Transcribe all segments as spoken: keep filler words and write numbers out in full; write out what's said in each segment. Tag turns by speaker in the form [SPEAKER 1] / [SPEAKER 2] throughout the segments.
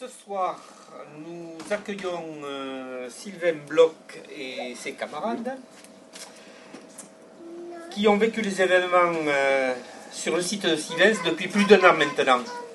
[SPEAKER 1] Ce soir, nous accueillons euh, Sylvain Bloch et ses camarades qui ont vécu les événements euh, sur le site de Sylvain depuis plus d'un an maintenant.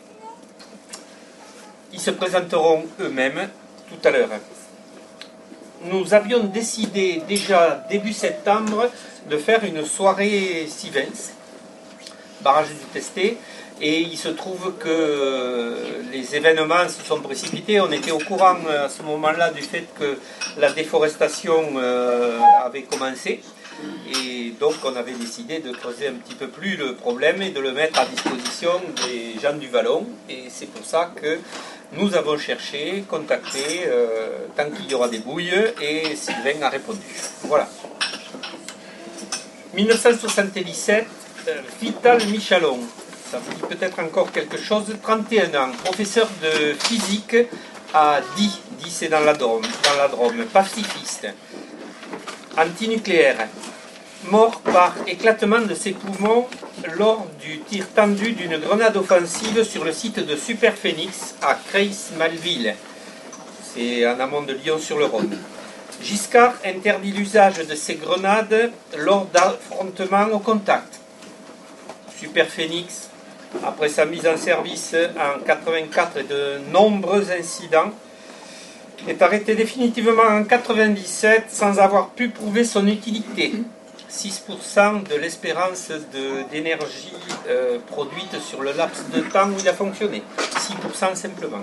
[SPEAKER 1] Ils se présenteront eux-mêmes tout à l'heure. Nous avions décidé déjà début septembre de faire une soirée Sylvain, barrage du Testé, et il se trouve que les événements se sont précipités. On était au courant à ce moment-là du fait que la déforestation avait commencé, et donc on avait décidé de creuser un petit peu plus le problème et de le mettre à disposition des gens du Vallon, et c'est pour ça que nous avons cherché, contacté, euh, tant qu'il y aura des bouilles, et Sylvain a répondu. Voilà. mille neuf cent soixante-dix-sept, euh, Vital Michalon, ça vous dit peut-être encore quelque chose, trente et un ans, professeur de physique à Die, Die c'est dans la Drôme, dans la Drôme, pacifiste, antinucléaire, mort par éclatement de ses poumons lors du tir tendu d'une grenade offensive sur le site de Superphénix à Creys-Malville. C'est en amont de Lyon-sur-le-Rhône. Giscard interdit l'usage de ces grenades lors d'affrontements au contact. Superphénix, après sa mise en service en mille neuf cent quatre-vingt-quatre et de nombreux incidents, est arrêté définitivement en mille neuf cent quatre-vingt-dix-sept sans avoir pu prouver son utilité. six pour cent de l'espérance d'énergie euh, produite sur le laps de temps où il a fonctionné. six pour cent simplement.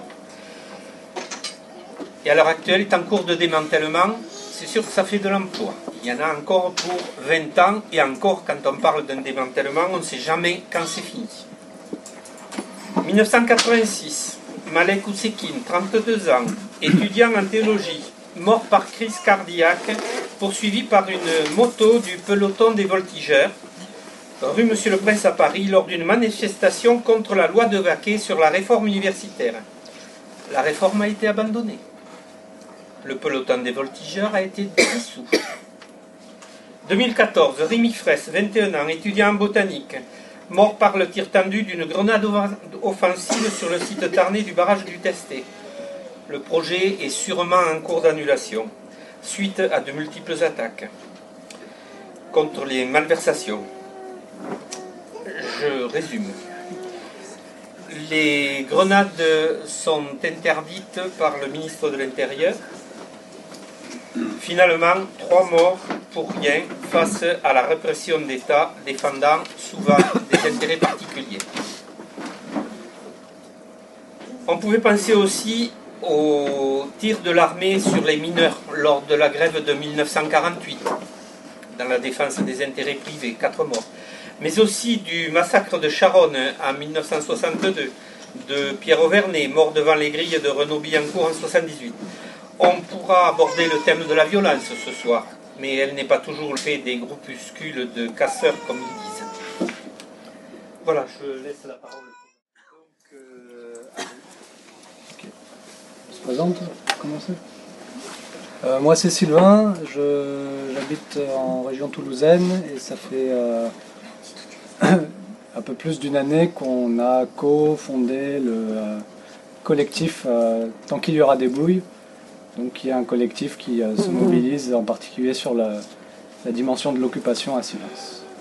[SPEAKER 1] Et à l'heure actuelle, il est en cours de démantèlement. C'est sûr que ça fait de l'emploi. Il y en a encore pour vingt ans, et encore, quand on parle d'un démantèlement, on ne sait jamais quand c'est fini. mille neuf cent quatre-vingt-six, Malek Oussekine, trente-deux ans, étudiant en théologie, mort par crise cardiaque, poursuivi par une moto du peloton des voltigeurs, rue Monsieur le Prince à Paris, lors d'une manifestation contre la loi de Vaquet sur la réforme universitaire. La réforme a été abandonnée. Le peloton des voltigeurs a été dissous. deux mille quatorze, Rémi Fraisse, vingt et un ans, étudiant en botanique, mort par le tir tendu d'une grenade offensive sur le site tarné du barrage du Testé. Le projet est sûrement en cours d'annulation, suite à de multiples attaques contre les malversations. Je résume. Les grenades sont interdites par le ministre de l'Intérieur. Finalement, trois morts pour rien face à la répression d'État défendant souvent des intérêts particuliers. On pouvait penser aussi aux tirs de l'armée sur les mineurs lors de la grève de mille neuf cent quarante-huit, dans la défense des intérêts privés, quatre morts, mais aussi du massacre de Charonne en mille neuf cent soixante-deux, de Pierre Auvernay, mort devant les grilles de Renaud-Billancourt en soixante-dix-huit. On pourra aborder le thème de la violence ce soir, mais elle n'est pas toujours le fait des groupuscules de casseurs, comme ils disent. Voilà, je laisse la parole. Donc, euh,
[SPEAKER 2] okay. On se présente, commencer. Euh, moi c'est Sylvain, j'habite en région toulousaine et ça fait euh, un peu plus d'une année qu'on a co-fondé le euh, collectif euh, Tant qu'il y aura des bouilles. Donc il y a un collectif qui euh, se mobilise en particulier sur la, la dimension de l'occupation à Sylvain.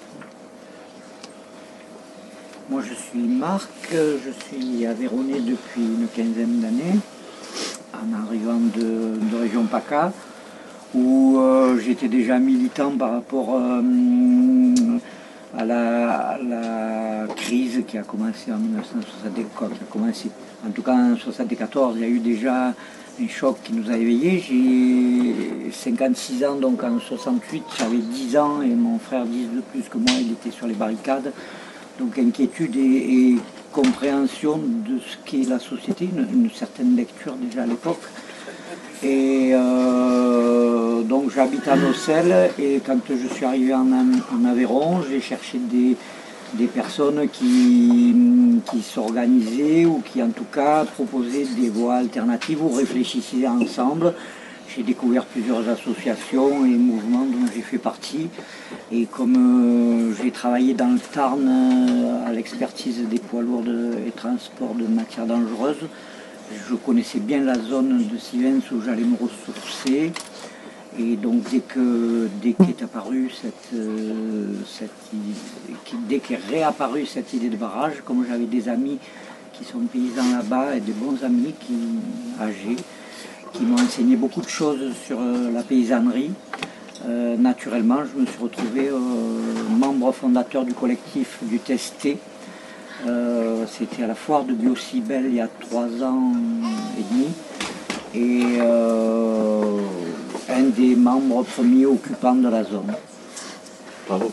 [SPEAKER 3] Moi je suis Marc, je suis aveyronnais depuis une quinzaine d'années, en arrivant de, de région PACA, où euh, j'étais déjà militant par rapport euh, à, la, à la crise qui a commencé en mille neuf cent soixante-quatorze. Qui a commencé, en tout cas en mille neuf cent soixante-quatorze, il y a eu déjà un choc qui nous a éveillés. J'ai cinquante-six ans, donc en soixante-huit, j'avais dix ans et mon frère dix de plus que moi, il était sur les barricades. Donc inquiétude et, et compréhension de ce qu'est la société, une, une certaine lecture déjà à l'époque. Et euh, donc j'habite à Nocelles et quand je suis arrivé en, en Aveyron, j'ai cherché des, des personnes qui, qui s'organisaient ou qui en tout cas proposaient des voies alternatives ou réfléchissaient ensemble. J'ai découvert plusieurs associations et mouvements dont j'ai fait partie. Et comme euh, j'ai travaillé dans le Tarn euh, à l'expertise des poids lourds et transports de matières dangereuses, je connaissais bien la zone de Sivens où j'allais me ressourcer. Et donc dès que dès qu'est apparue cette, euh, cette idée, dès qu'est réapparue cette idée de barrage, comme j'avais des amis qui sont paysans là-bas et des bons amis qui âgés, qui m'ont enseigné beaucoup de choses sur euh, la paysannerie, euh, naturellement je me suis retrouvé euh, membre fondateur du collectif du Testé. Euh, C'était à la foire de Biocibel il y a trois ans et demi. Et euh, un des membres premiers occupants de la zone.
[SPEAKER 4] Bravo.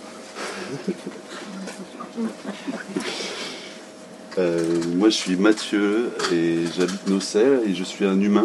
[SPEAKER 4] euh, moi je suis Mathieu et j'habite Nocelle et je suis un humain.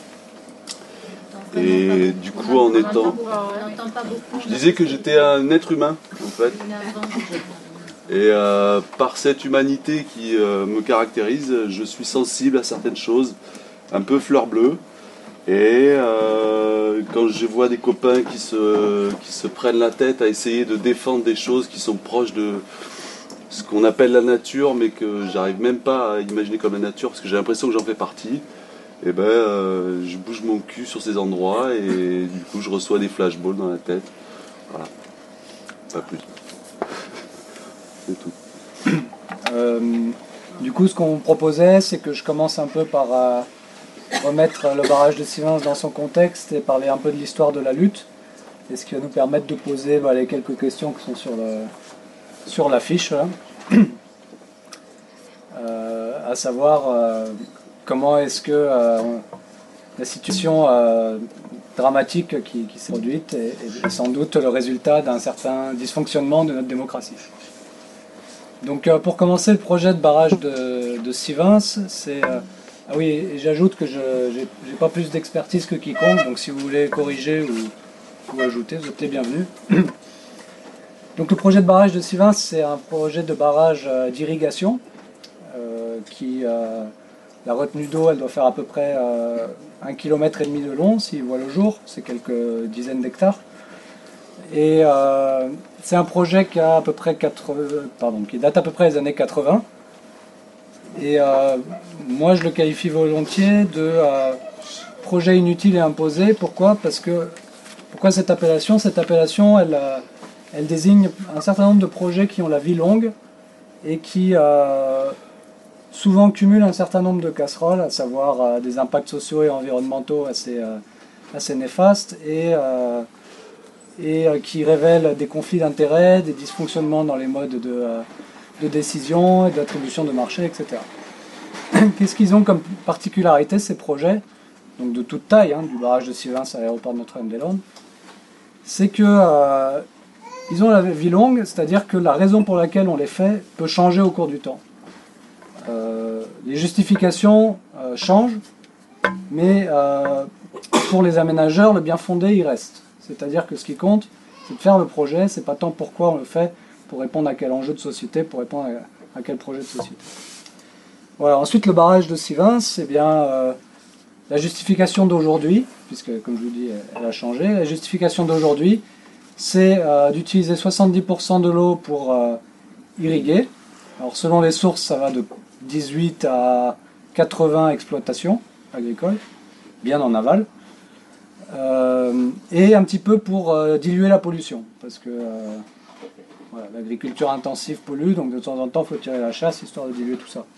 [SPEAKER 4] Et du coup en étant... Je disais que j'étais un être humain en fait. Et euh, par cette humanité qui euh, me caractérise, je suis sensible à certaines choses, un peu fleur bleue. Et euh, quand je vois des copains qui se, qui se prennent la tête à essayer de défendre des choses qui sont proches de ce qu'on appelle la nature, mais que j'arrive même pas à imaginer comme la nature, parce que j'ai l'impression que j'en fais partie, et ben euh, je bouge mon cul sur ces endroits, et du coup je reçois des flashballs dans la tête. Voilà. Pas plus. C'est tout.
[SPEAKER 2] Euh, du coup, ce qu'on proposait, c'est que je commence un peu par... Euh, remettre le barrage de Sivens dans son contexte et parler un peu de l'histoire de la lutte, et ce qui va nous permettre de poser bah, les quelques questions qui sont sur, le, sur l'affiche, euh, à savoir euh, comment est-ce que euh, la situation euh, dramatique qui, qui s'est produite est, est sans doute le résultat d'un certain dysfonctionnement de notre démocratie. Donc euh, pour commencer, le projet de barrage de, de Sivens, c'est... Euh, Ah oui, et j'ajoute que je n'ai pas plus d'expertise que quiconque, donc si vous voulez corriger ou, ou ajouter, vous êtes les bienvenus. Donc le projet de barrage de Sivens, c'est un projet de barrage euh, d'irrigation, euh, qui, euh, la retenue d'eau, elle doit faire à peu près euh, un kilomètre et demi de long, s'il voit le jour, c'est quelques dizaines d'hectares. Et euh, c'est un projet qui, a à peu près quatre-vingts, pardon, qui date à peu près des années quatre-vingts. Et euh, moi je le qualifie volontiers de euh, projet inutile et imposé. Pourquoi ? Parce que pourquoi cette appellation ? Cette appellation elle, euh, elle désigne un certain nombre de projets qui ont la vie longue et qui euh, souvent cumulent un certain nombre de casseroles, à savoir euh, des impacts sociaux et environnementaux assez, euh, assez néfastes et, euh, et euh, qui révèlent des conflits d'intérêts, des dysfonctionnements dans les modes de... Euh, de décision et d'attribution de marché, et cetera. Qu'est-ce qu'ils ont comme particularité, ces projets, donc de toute taille, hein, du barrage de Sivens à l'aéroport de Notre-Dame-des-Landes, c'est que euh, ils ont la vie longue, c'est-à-dire que la raison pour laquelle on les fait peut changer au cours du temps. Euh, les justifications euh, changent, mais euh, pour les aménageurs, le bien fondé, il reste. C'est-à-dire que ce qui compte, c'est de faire le projet, c'est pas tant pourquoi on le fait, pour répondre à quel enjeu de société, pour répondre à, à quel projet de société. Voilà. Ensuite, le barrage de Sivens, c'est bien euh, la justification d'aujourd'hui, puisque, comme je vous dis, elle a changé. La justification d'aujourd'hui, c'est euh, d'utiliser soixante-dix pour cent de l'eau pour euh, irriguer. Alors, selon les sources, ça va de dix-huit à quatre-vingts exploitations agricoles, bien en aval. Euh, et un petit peu pour euh, diluer la pollution, parce que... Euh, Voilà, l'agriculture intensive pollue, donc de temps en temps, il faut tirer la chasse, histoire de diluer tout ça.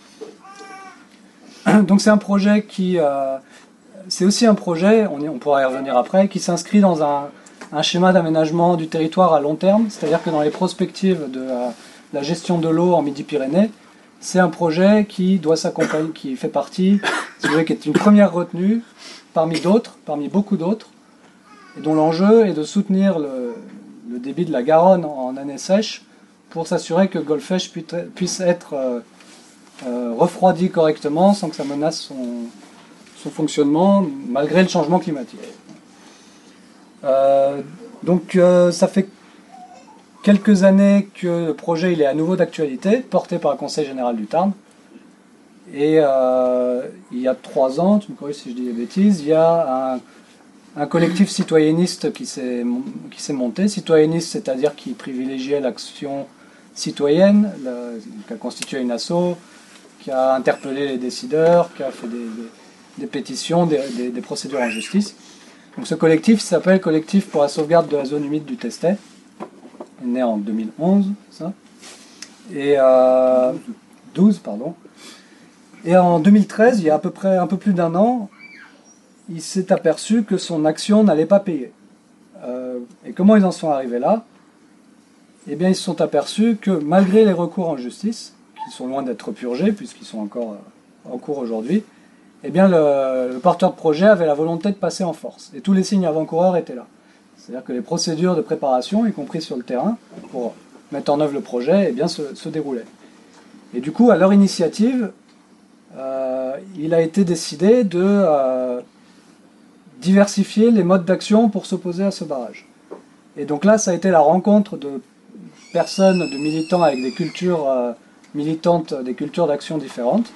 [SPEAKER 2] Donc c'est un projet qui... Euh, c'est aussi un projet, on, y, on pourra y revenir après, qui s'inscrit dans un, un schéma d'aménagement du territoire à long terme, c'est-à-dire que dans les prospectives de la, la gestion de l'eau en Midi-Pyrénées, c'est un projet qui doit s'accompagner, qui fait partie, si vous voulez, qui est une première retenue, parmi d'autres, parmi beaucoup d'autres, et dont l'enjeu est de soutenir le... le débit de la Garonne en année sèche pour s'assurer que Golfech puisse être euh, euh, refroidi correctement sans que ça menace son, son fonctionnement malgré le changement climatique. Euh, donc euh, ça fait quelques années que le projet il est à nouveau d'actualité, porté par le Conseil général du Tarn. Et euh, il y a trois ans, tu me corriges si je dis des bêtises, il y a un un collectif citoyenniste qui s'est, qui s'est monté. Citoyenniste, c'est-à-dire qui privilégiait l'action citoyenne, la, qui a constitué une asso, qui qui a interpellé les décideurs, qui a fait des, des, des pétitions, des, des, des procédures en justice. Donc ce collectif s'appelle Collectif pour la sauvegarde de la zone humide du Testet. Il est né en deux mille onze, ça. Et euh, douze, pardon. Et en deux mille treize, il y a à peu près un peu plus d'un an, il s'est aperçu que son action n'allait pas payer. Euh, et comment ils en sont arrivés là? Eh bien, ils se sont aperçus que malgré les recours en justice, qui sont loin d'être purgés, puisqu'ils sont encore euh, en cours aujourd'hui, eh bien, le, le porteur de projet avait la volonté de passer en force. Et tous les signes avant-coureurs étaient là. C'est-à-dire que les procédures de préparation, y compris sur le terrain, pour mettre en œuvre le projet, eh bien, se, se déroulaient. Et du coup, à leur initiative, euh, il a été décidé de euh, diversifier les modes d'action pour s'opposer à ce barrage. Et donc là, ça a été la rencontre de personnes, de militants avec des cultures euh, militantes, des cultures d'action différentes.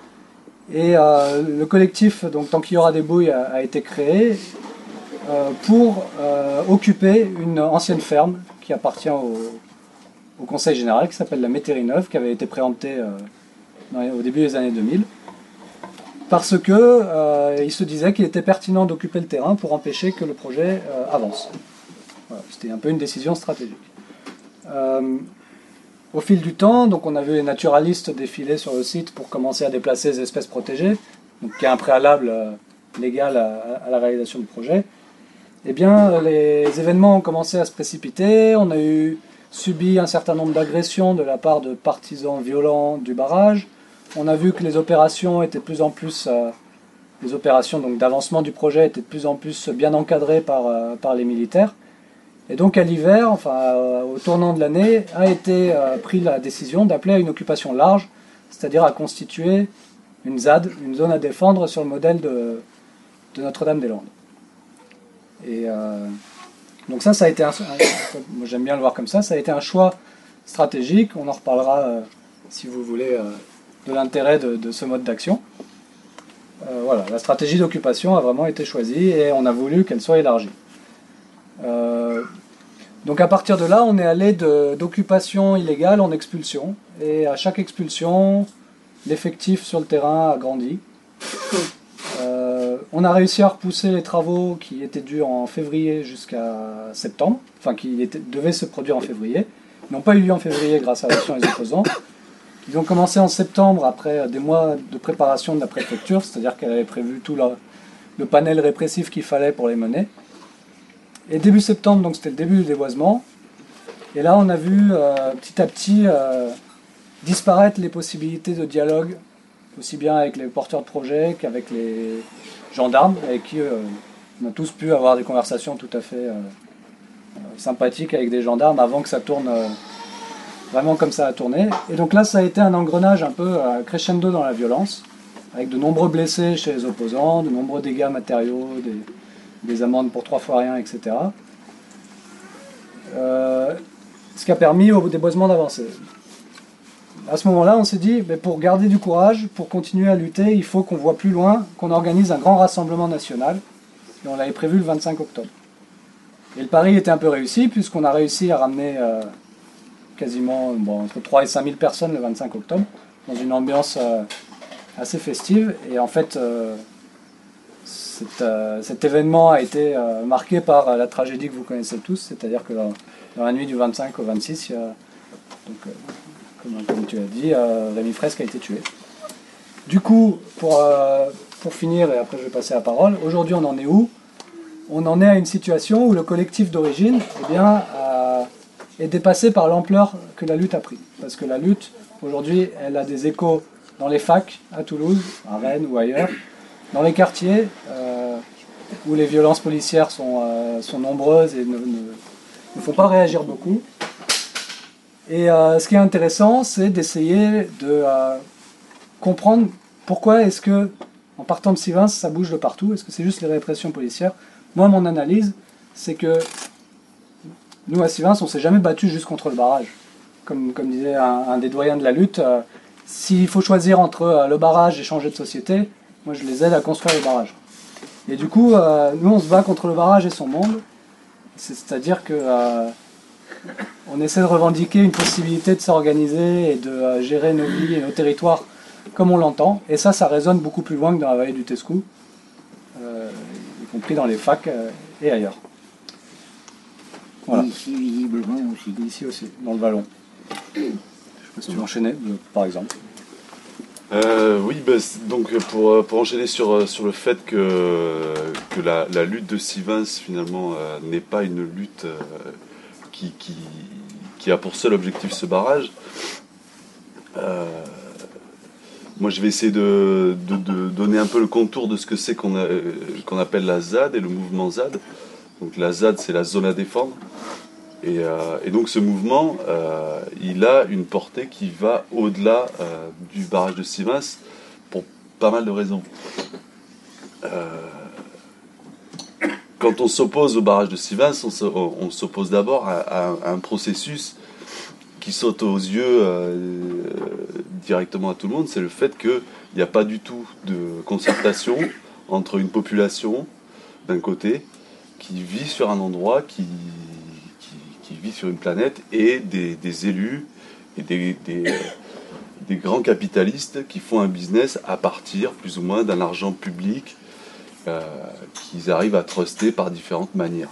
[SPEAKER 2] Et euh, le collectif, donc Tant qu'il y aura des bouilles, a, a été créé euh, pour euh, occuper une ancienne ferme qui appartient au, au Conseil général, qui s'appelle la Métairie-Neuve, qui avait été préemptée euh, dans les, au début des années deux mille, parce que euh, il se disait qu'il était pertinent d'occuper le terrain pour empêcher que le projet euh, avance. Voilà, c'était un peu une décision stratégique. Euh, au fil du temps, donc on a vu les naturalistes défiler sur le site pour commencer à déplacer les espèces protégées, donc qui est un préalable euh, légal à, à la réalisation du projet. Eh bien, les événements ont commencé à se précipiter. On a eu subi un certain nombre d'agressions de la part de partisans violents du barrage. On a vu que les opérations étaient de plus en plus, euh, les opérations donc d'avancement du projet étaient de plus en plus bien encadrées par, euh, par les militaires. Et donc à l'hiver, enfin euh, au tournant de l'année, a été euh, pris la décision d'appeler à une occupation large, c'est-à-dire à constituer une Z A D, une zone à défendre sur le modèle de, de Notre-Dame-des-Landes. Et euh, donc ça, ça a été un, un moi j'aime bien le voir comme ça, ça a été un choix stratégique. On en reparlera euh, si vous voulez euh, de l'intérêt de, de ce mode d'action. Euh, voilà, la stratégie d'occupation a vraiment été choisie et on a voulu qu'elle soit élargie. Euh, donc à partir de là, on est allé d'occupation illégale en expulsion, et à chaque expulsion, l'effectif sur le terrain a grandi. Euh, on a réussi à repousser les travaux qui étaient dus en février jusqu'à septembre, enfin qui étaient, devaient se produire en février, ils n'ont pas eu lieu en février grâce à l'action des opposants. Ils ont commencé en septembre après des mois de préparation de la préfecture, c'est-à-dire qu'elle avait prévu tout le, le panel répressif qu'il fallait pour les mener. Et début septembre, donc c'était le début du déboisement. Et là, on a vu euh, petit à petit euh, disparaître les possibilités de dialogue, aussi bien avec les porteurs de projets qu'avec les gendarmes, avec qui euh, on a tous pu avoir des conversations tout à fait euh, euh, sympathiques avec des gendarmes avant que ça tourne euh, vraiment comme ça a tourné. Et donc là, ça a été un engrenage un peu euh, crescendo dans la violence, avec de nombreux blessés chez les opposants, de nombreux dégâts matériaux, des... des amendes pour trois fois rien, et cetera. Euh, ce qui a permis au déboisement d'avancer. À ce moment-là, on s'est dit, mais pour garder du courage, pour continuer à lutter, il faut qu'on voit plus loin, qu'on organise un grand rassemblement national, et on l'avait prévu le vingt-cinq octobre. Et le pari était un peu réussi, puisqu'on a réussi à ramener euh, quasiment bon, entre trois et cinq mille personnes le vingt-cinq octobre, dans une ambiance euh, assez festive, et en fait... Euh, Cet, euh, cet événement a été euh, marqué par euh, la tragédie que vous connaissez tous, c'est-à-dire que dans, dans la nuit du vingt-cinq au vingt-six, il y a, donc, euh, comme, comme tu as dit, euh, Rémi Fresque a été tué. Du coup, pour, euh, pour finir, et après je vais passer la parole, aujourd'hui on en est où? On en est à une situation où le collectif d'origine eh bien, euh, est dépassé par l'ampleur que la lutte a pris. Parce que la lutte, aujourd'hui, elle a des échos dans les facs, à Toulouse, à Rennes ou ailleurs, dans les quartiers euh, où les violences policières sont, euh, sont nombreuses et ne, ne, ne font pas réagir beaucoup. Et euh, ce qui est intéressant, c'est d'essayer de euh, comprendre pourquoi est-ce que, en partant de Sivins, ça bouge de partout. Est-ce que c'est juste les répressions policières? Moi, mon analyse, c'est que nous, à Sivins, on ne s'est jamais battu juste contre le barrage. Comme, comme disait un, un des doyens de la lutte, euh, s'il faut choisir entre euh, le barrage et changer de société, moi, je les aide à construire le barrage. Et du coup, euh, nous, on se bat contre le barrage et son monde. C'est-à-dire que euh, on essaie de revendiquer une possibilité de s'organiser et de euh, gérer nos vies et nos territoires comme on l'entend. Et ça, ça résonne beaucoup plus loin que dans la vallée du Tescou, euh, y compris dans les facs euh, et ailleurs. Voilà.
[SPEAKER 3] Et ici, visiblement aussi.
[SPEAKER 2] Ici aussi, dans le vallon. Je sais pas si tu veux enchaîner, euh, par exemple.
[SPEAKER 4] Euh, oui, bah, donc pour, pour enchaîner sur, sur le fait que, que la, la lutte de Sivins finalement euh, n'est pas une lutte euh, qui, qui, qui a pour seul objectif ce barrage, euh, moi je vais essayer de, de, de donner un peu le contour de ce que c'est qu'on, a, qu'on appelle la Z A D et le mouvement Z A D. Donc la Z A D c'est la zone à défendre. Et, euh, et donc ce mouvement, euh, il a une portée qui va au-delà euh, du barrage de Sivins pour pas mal de raisons. Euh, quand on s'oppose au barrage de Sivins, on, on, on s'oppose d'abord à, à, à un processus qui saute aux yeux euh, directement à tout le monde, c'est le fait qu'il n'y a pas du tout de concertation entre une population, d'un côté, qui vit sur un endroit, qui... qui vit sur une planète, et des, des élus et des, des, euh, des grands capitalistes qui font un business à partir plus ou moins d'un argent public euh, qu'ils arrivent à truster par différentes manières.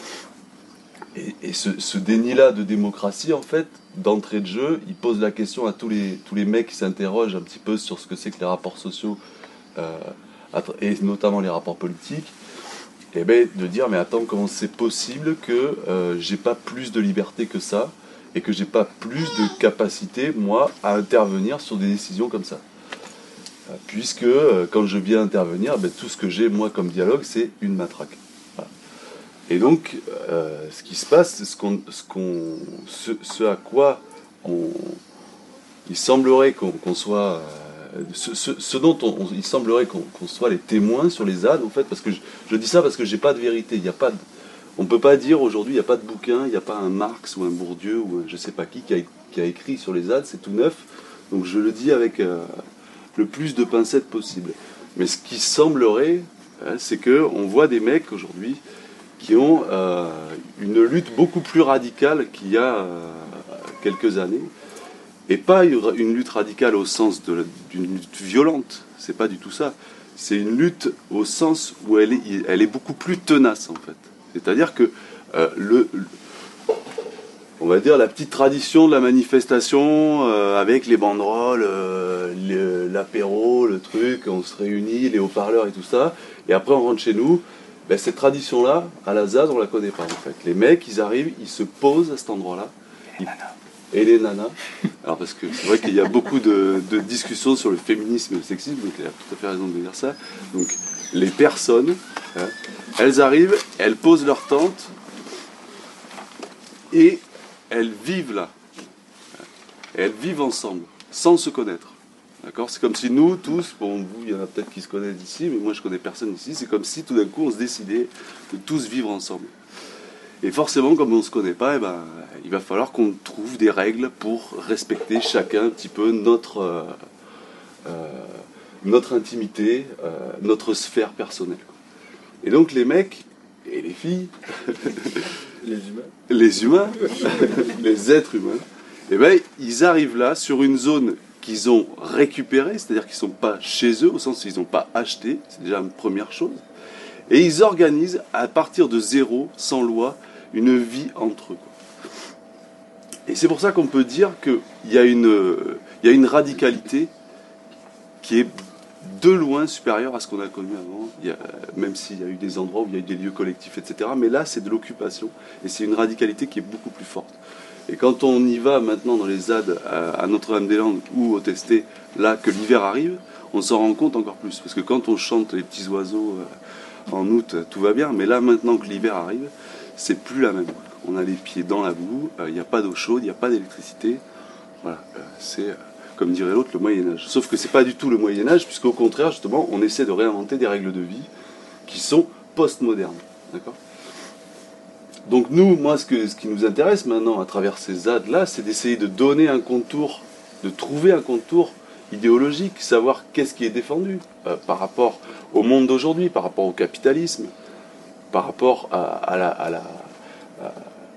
[SPEAKER 4] Et, et ce, ce déni-là de démocratie, en fait, d'entrée de jeu, il pose la question à tous les, tous les mecs qui s'interrogent un petit peu sur ce que c'est que les rapports sociaux, euh, et notamment les rapports politiques, et bien de dire mais attends, comment c'est possible que euh, j'ai pas plus de liberté que ça et que j'ai pas plus de capacité moi à intervenir sur des décisions comme ça, euh, puisque euh, quand je viens intervenir, ben, tout ce que j'ai moi comme dialogue c'est une matraque. Voilà. Et donc euh, ce qui se passe, ce, qu'on, ce, qu'on, ce, ce à quoi on, il semblerait qu'on, qu'on soit euh, Ce, ce, ce dont on, on, il semblerait qu'on, qu'on soit les témoins sur les Z A D, en fait, parce que je, je dis ça parce que j'ai pas de vérité. Il y a pas de, on ne peut pas dire aujourd'hui, il n'y a pas de bouquin, il n'y a pas un Marx ou un Bourdieu ou un je sais pas qui qui a, qui a écrit sur les Z A D, c'est tout neuf. Donc je le dis avec euh, le plus de pincettes possible. Mais ce qui semblerait, hein, c'est qu'on voit des mecs aujourd'hui qui ont euh, une lutte beaucoup plus radicale qu'il y a euh, quelques années. Et pas une lutte radicale au sens de, d'une lutte violente, c'est pas du tout ça. C'est une lutte au sens où elle est, elle est beaucoup plus tenace en fait. C'est-à-dire que euh, le, le, on va dire la petite tradition de la manifestation euh, avec les banderoles, euh, les, l'apéro, le truc, on se réunit, les haut-parleurs et tout ça, et après on rentre chez nous. Ben, cette tradition-là, à la Z A D, on la connaît pas en fait. Les mecs, ils arrivent, ils se posent à cet endroit-là. Ils, et les nanas. Alors parce que c'est vrai qu'il y a beaucoup de, de discussions sur le féminisme et le sexisme, donc il a tout à fait raison de dire ça. Donc les personnes, hein, elles arrivent, elles posent leur tente et elles vivent là. Et elles vivent ensemble, sans se connaître. D'accord ? C'est comme si nous tous, bon vous il y en a peut-être qui se connaissent ici, mais moi je connais personne ici, c'est comme si tout d'un coup on se décidait de tous vivre ensemble. Et forcément, comme on ne se connaît pas, eh ben, il va falloir qu'on trouve des règles pour respecter chacun un petit peu notre, euh, euh, notre intimité, euh, notre sphère personnelle. Et donc les mecs et les filles,
[SPEAKER 5] les humains,
[SPEAKER 4] les, humains, les êtres humains, eh ben, ils arrivent là sur une zone qu'ils ont récupérée, c'est-à-dire qu'ils ne sont pas chez eux, au sens où ils n'ont pas acheté, c'est déjà une première chose. Et ils organisent à partir de zéro, sans loi, une vie entre eux. Et c'est pour ça qu'on peut dire qu'il y a une, il y a une radicalité qui est de loin supérieure à ce qu'on a connu avant, il y a, même s'il y a eu des endroits où il y a eu des lieux collectifs, et cetera. Mais là, c'est de l'occupation, et c'est une radicalité qui est beaucoup plus forte. Et quand on y va maintenant dans les Z A D à Notre-Dame-des-Landes ou au Testé, là que l'hiver arrive, on s'en rend compte encore plus. Parce que quand on chante les petits oiseaux en août, tout va bien, mais là maintenant que l'hiver arrive, c'est plus la même. On a les pieds dans la boue, il euh, n'y a pas d'eau chaude, il n'y a pas d'électricité. Voilà, euh, c'est, euh, comme dirait l'autre, le Moyen-Âge. Sauf que c'est pas du tout le Moyen-Âge, puisqu'au contraire, justement, on essaie de réinventer des règles de vie qui sont post-modernes. D'accord ? Donc nous, moi, ce, que, ce qui nous intéresse maintenant à travers ces Z A D-là, c'est d'essayer de donner un contour, de trouver un contour idéologique, savoir qu'est-ce qui est défendu euh, par rapport au monde d'aujourd'hui, par rapport au capitalisme, par rapport à, à, la, à, la,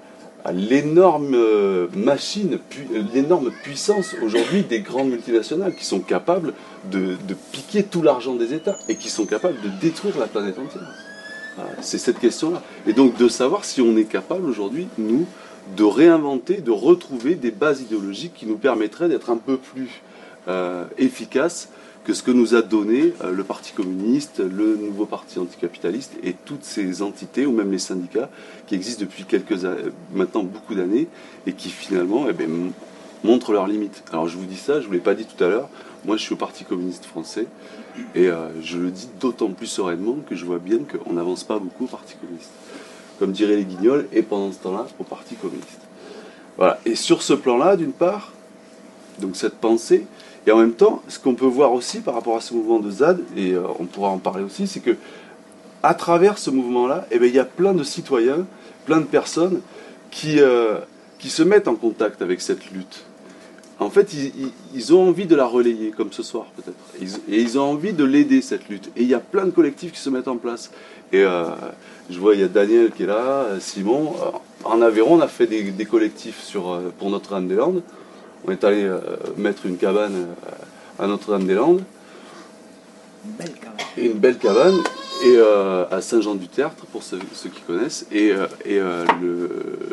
[SPEAKER 4] à l'énorme euh, machine, pu, euh, l'énorme puissance aujourd'hui des grandes multinationales qui sont capables de, de piquer tout l'argent des États et qui sont capables de détruire la planète entière. Voilà, c'est cette question-là. Et donc de savoir si on est capable aujourd'hui, nous, de réinventer, de retrouver des bases idéologiques qui nous permettraient d'être un peu plus euh, efficaces que ce que nous a donné euh, le Parti communiste, le nouveau parti anticapitaliste et toutes ces entités, ou même les syndicats, qui existent depuis quelques années, maintenant beaucoup d'années, et qui finalement eh bien, montrent leurs limites. Alors je vous dis ça, je ne vous l'ai pas dit tout à l'heure, moi je suis au Parti communiste français, et euh, je le dis d'autant plus sereinement que je vois bien qu'on n'avance pas beaucoup au Parti communiste. Comme diraient les guignols, et pendant ce temps-là, au Parti communiste. Voilà. Et sur ce plan-là, d'une part, donc cette pensée, et en même temps, ce qu'on peut voir aussi par rapport à ce mouvement de Z A D, et euh, on pourra en parler aussi, c'est que à travers ce mouvement-là, eh bien, il y a plein de citoyens, plein de personnes qui, euh, qui se mettent en contact avec cette lutte. En fait, ils, ils, ils ont envie de la relayer, comme ce soir peut-être. Ils, et ils ont envie de l'aider, cette lutte. Et il y a plein de collectifs qui se mettent en place. Et euh, je vois, il y a Daniel qui est là, Simon. En Aveyron, on a fait des, des collectifs sur, pour Notre-Dame-des-Landes. On est allé euh, mettre une cabane à Notre-Dame-des-Landes.
[SPEAKER 3] Une belle cabane.
[SPEAKER 4] Une belle cabane. Et euh, à Saint-Jean-du-Tertre, pour ceux, ceux qui connaissent. Et, euh, et euh, le,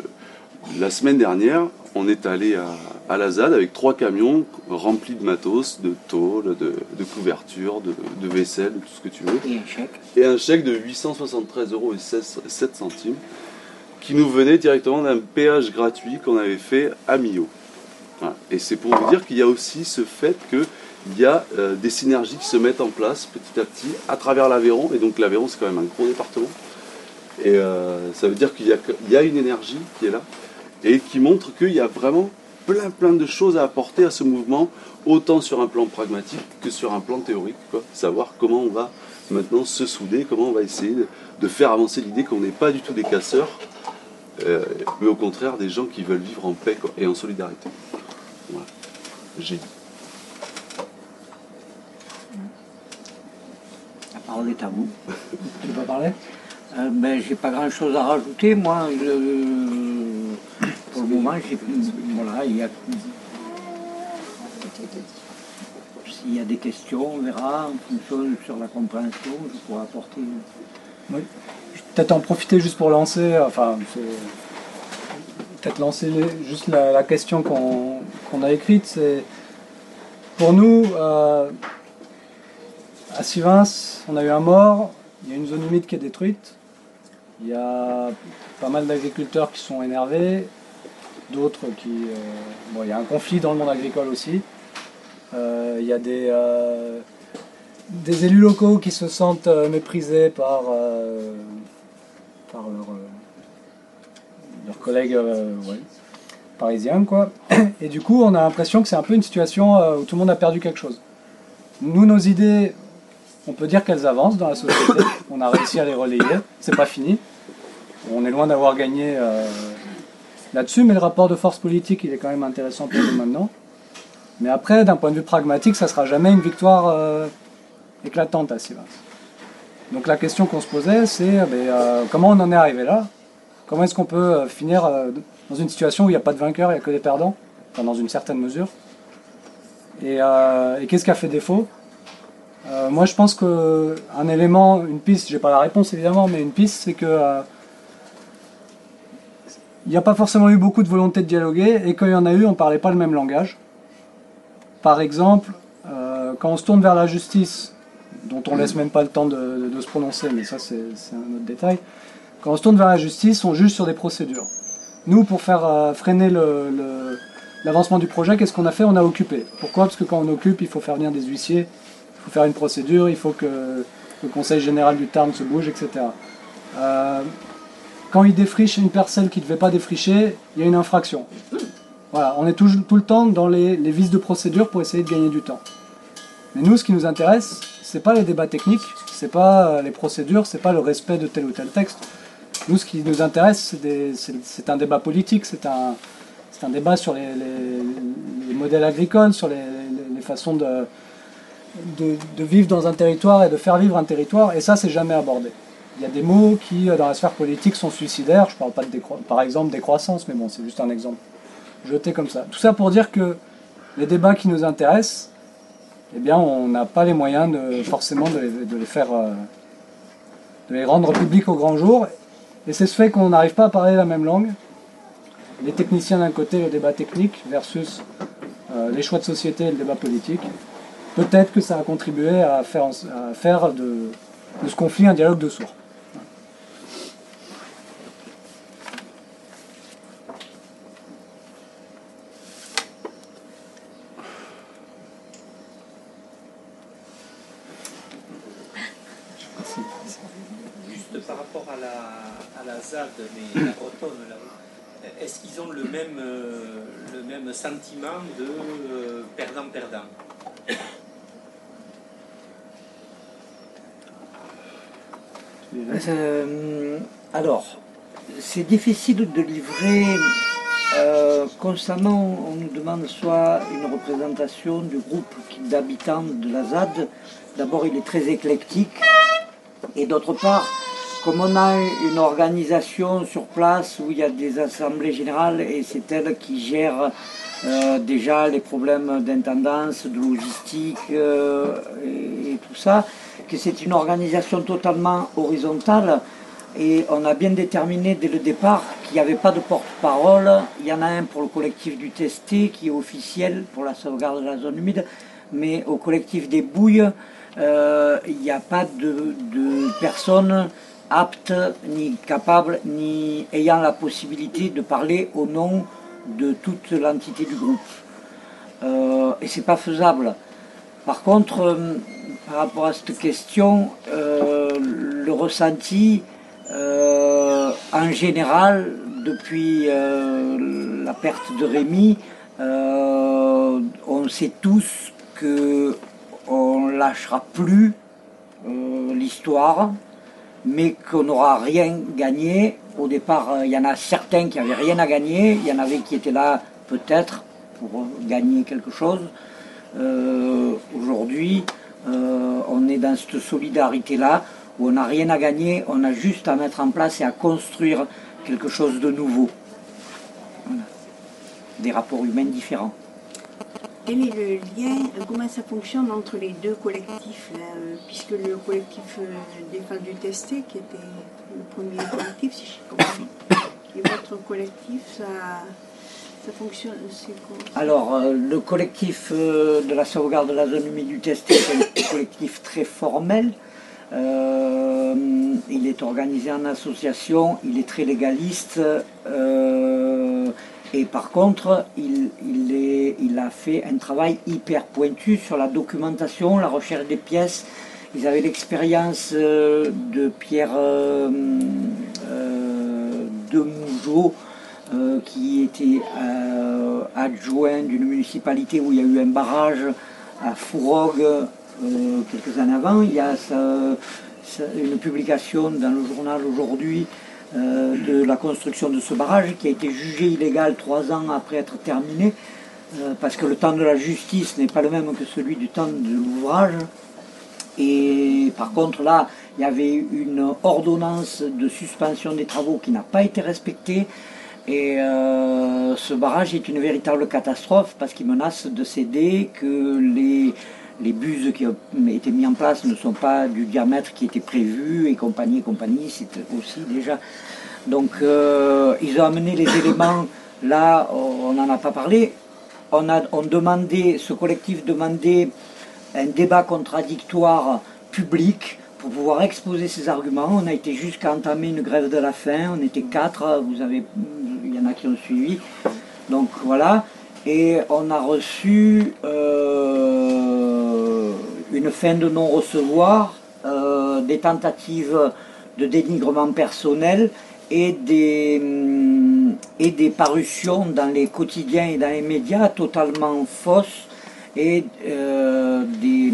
[SPEAKER 4] la semaine dernière, on est allé à, à la Z A D avec trois camions remplis de matos, de tôles, de, de couvertures, de, de vaisselle, de tout ce que tu veux.
[SPEAKER 3] Et un chèque.
[SPEAKER 4] Et un chèque de huit cent soixante-treize euros et sept centimes qui nous venait directement d'un péage gratuit qu'on avait fait à Millau. Voilà. Et c'est pour vous dire qu'il y a aussi ce fait qu'il y a euh, des synergies qui se mettent en place petit à petit à travers l'Aveyron. Et donc l'Aveyron, c'est quand même un gros département. Et euh, ça veut dire qu'il y a, il y a une énergie qui est là et qui montre qu'il y a vraiment plein plein de choses à apporter à ce mouvement, autant sur un plan pragmatique que sur un plan théorique, quoi. Savoir comment on va maintenant se souder, comment on va essayer de, de faire avancer l'idée qu'on n'est pas du tout des casseurs, euh, mais au contraire des gens qui veulent vivre en paix, quoi, et en solidarité. Voilà. J'ai dit.
[SPEAKER 3] La parole est à vous.
[SPEAKER 2] Tu veux pas parler?
[SPEAKER 3] Euh, ben, j'ai pas grand chose à rajouter, moi. Je, pour le moment, j'ai, voilà, il y a, s'il y a des questions, on verra en fonction sur la compréhension, je pourrai apporter.
[SPEAKER 2] Oui. Je vais peut-être en profiter juste pour lancer, enfin, peut-être lancer les, juste la, la question qu'on, qu'on a écrite. C'est pour nous, euh, à Sivins, on a eu un mort, il y a une zone humide qui est détruite. Il y a pas mal d'agriculteurs qui sont énervés, d'autres qui... Euh, bon, il y a un conflit dans le monde agricole aussi. Euh, il y a des, euh, des élus locaux qui se sentent euh, méprisés par, euh, par leurs euh, leurs collègues euh, ouais, parisiens, quoi. Et du coup, on a l'impression que c'est un peu une situation euh, où tout le monde a perdu quelque chose. Nous, nos idées... On peut dire qu'elles avancent dans la société, on a réussi à les relayer, c'est pas fini. On est loin d'avoir gagné euh, là-dessus, mais le rapport de force politique, il est quand même intéressant pour nous maintenant. Mais après, d'un point de vue pragmatique, ça sera jamais une victoire euh, éclatante à Sivins. Donc la question qu'on se posait, c'est euh, comment on en est arrivé là? Comment est-ce qu'on peut euh, finir euh, dans une situation où il n'y a pas de vainqueur, il n'y a que des perdants, enfin, dans une certaine mesure. Et, euh, et qu'est-ce qui a fait défaut? Euh, moi, je pense qu'un élément, une piste, j'ai pas la réponse évidemment, mais une piste, c'est que euh, il n'y a pas forcément eu beaucoup de volonté de dialoguer, et quand il y en a eu, on ne parlait pas le même langage. Par exemple, euh, quand on se tourne vers la justice, dont on laisse même pas le temps de, de, de se prononcer, mais ça c'est, c'est un autre détail, quand on se tourne vers la justice, on juge sur des procédures. Nous, pour faire euh, freiner le, le, l'avancement du projet, qu'est-ce qu'on a fait? On a occupé. Pourquoi? Parce que quand on occupe, il faut faire venir des huissiers, il faut faire une procédure, il faut que le conseil général du Tarn se bouge, et cetera. Euh, quand il défriche une parcelle qui ne devait pas défricher, il y a une infraction. Voilà, on est tout, tout le temps dans les, les vices de procédure pour essayer de gagner du temps. Mais nous, ce qui nous intéresse, c'est pas les débats techniques, c'est pas les procédures, c'est pas le respect de tel ou tel texte. Nous, ce qui nous intéresse, c'est, des, c'est, c'est un débat politique, c'est un, c'est un débat sur les, les, les modèles agricoles, sur les, les, les façons de... De, de vivre dans un territoire et de faire vivre un territoire, et ça c'est jamais abordé. il y a des mots qui, dans la sphère politique, sont suicidaires. Je ne parle pas, de décro- par exemple, décroissance, mais bon, c'est juste un exemple jeté comme ça. Tout ça pour dire que les débats qui nous intéressent, eh bien, on n'a pas les moyens de, forcément de les, de les faire, euh, de les rendre publics au grand jour. Et c'est ce fait qu'on n'arrive pas à parler la même langue. Les techniciens d'un côté, le débat technique, versus euh, les choix de société et le débat politique. Peut-être que ça a contribué à faire, à faire de, de ce conflit un dialogue de sourds.
[SPEAKER 1] Juste par rapport à la, à la Z A D, mais la bretonne, là, est-ce qu'ils ont le même, euh, le même sentiment de euh, perdant-perdant?
[SPEAKER 3] Euh, alors, c'est difficile de livrer. Euh, constamment, on nous demande soit une représentation du groupe d'habitants de la Z A D. D'abord, il est très éclectique. Et d'autre part, comme on a une organisation sur place où il y a des assemblées générales et c'est elle qui gère euh, déjà les problèmes d'intendance, de logistique euh, et, et tout ça, que c'est une organisation totalement horizontale et on a bien déterminé dès le départ qu'il n'y avait pas de porte-parole. Il y en a un pour le collectif du Testé qui est officiel pour la sauvegarde de la zone humide, mais au collectif des Bouilles, euh, il n'y a pas de, de personnes aptes, ni capables, ni ayant la possibilité de parler au nom de toute l'entité du groupe. Euh, et c'est pas faisable. Par contre, euh, par rapport à cette question, euh, le ressenti, euh, en général, depuis euh, la perte de Rémi, euh, on sait tous qu'on ne lâchera plus euh, l'histoire, mais qu'on n'aura rien gagné. Au départ, il y en a certains qui n'avaient rien à gagner, il y en avait qui étaient là peut-être pour gagner quelque chose. Euh, aujourd'hui, euh, on est dans cette solidarité-là, où on n'a rien à gagner, on a juste à mettre en place et à construire quelque chose de nouveau. Voilà. Des rapports humains différents.
[SPEAKER 6] Quel est le lien, comment ça fonctionne entre les deux collectifs là, euh, puisque le collectif euh, des femmes du Testé, qui était le premier collectif, si j'ai compris, et votre collectif, ça, ça fonctionne, c'est quoi?
[SPEAKER 3] Alors, euh, le collectif euh, de la sauvegarde de la zone humide du Testé, c'est un collectif très formel. Euh, il est organisé en association, il est très légaliste. Euh, Et par contre, il, il, est, il a fait un travail hyper pointu sur la documentation, la recherche des pièces. Ils avaient l'expérience euh, de Pierre euh, euh, Demougeot, euh, qui était euh, adjoint d'une municipalité où il y a eu un barrage à Fourogue euh, quelques années avant. Il y a ça, ça, une publication dans le journal aujourd'hui Euh, de la construction de ce barrage qui a été jugé illégal trois ans après être terminé euh, parce que le temps de la justice n'est pas le même que celui du temps de l'ouvrage. Et par contre là, il y avait une ordonnance de suspension des travaux qui n'a pas été respectée et euh, ce barrage est une véritable catastrophe parce qu'il menace de céder, que les Les buses qui ont été mises en place ne sont pas du diamètre qui était prévu, et compagnie, et compagnie, c'est aussi déjà. Donc, euh, ils ont amené les éléments, là, on n'en a pas parlé. On a on demandait, ce collectif demandait un débat contradictoire public pour pouvoir exposer ses arguments. On a été jusqu'à entamer une grève de la faim, on était quatre, vous avez, il y en a qui ont suivi. Donc, voilà. Et on a reçu euh, une fin de non-recevoir, euh, des tentatives de dénigrement personnel et des, et des parutions dans les quotidiens et dans les médias totalement fausses et euh, des,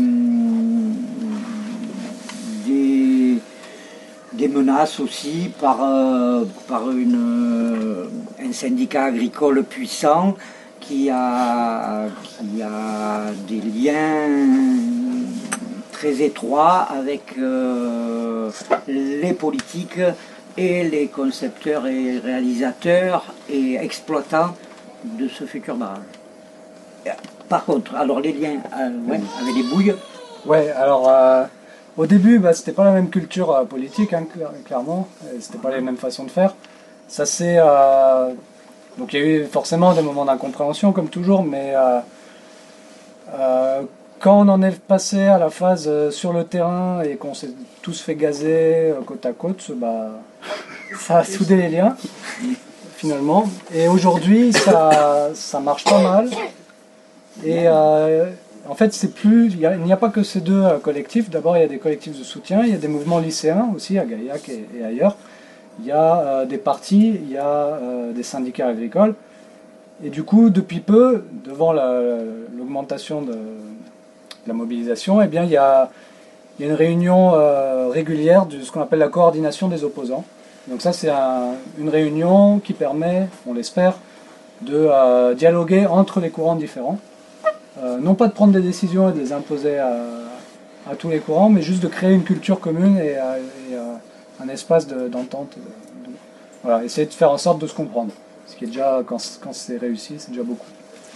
[SPEAKER 3] des, des menaces aussi par, euh, par une, un syndicat agricole puissant qui a, qui a des liens très étroit avec euh, les politiques et les concepteurs et réalisateurs et exploitants de ce futur barrage. Par contre, alors les liens euh, ouais, avec les bouilles.
[SPEAKER 2] Ouais, alors euh, au début, bah, c'était pas la même culture euh, politique, hein, clairement, c'était pas les mêmes façons de faire. Ça c'est euh, donc il y a eu forcément des moments d'incompréhension comme toujours, mais euh, euh, quand on en est passé à la phase euh, sur le terrain et qu'on s'est tous fait gazer euh, côte à côte, bah, ça a soudé les liens finalement. Et aujourd'hui, ça, ça marche pas mal. Et euh, en fait, c'est plus, il n'y a, a pas que ces deux euh, collectifs. D'abord, il y a des collectifs de soutien, il y a des mouvements lycéens aussi à Gaillac et, et ailleurs. Il y a euh, des partis, il y a euh, des syndicats agricoles. Et du coup, depuis peu, devant l'augmentation de, de la mobilisation, eh bien, il y a, il y a une réunion euh, régulière de ce qu'on appelle la coordination des opposants. Donc ça, c'est un, une réunion qui permet, on l'espère, de euh, dialoguer entre les courants différents. Euh, non pas de prendre des décisions et de les imposer à, à tous les courants, mais juste de créer une culture commune et, et, et un espace d'entente. De, de, voilà, essayer de faire en sorte de se comprendre. Ce qui est déjà, quand, quand c'est réussi, c'est déjà beaucoup.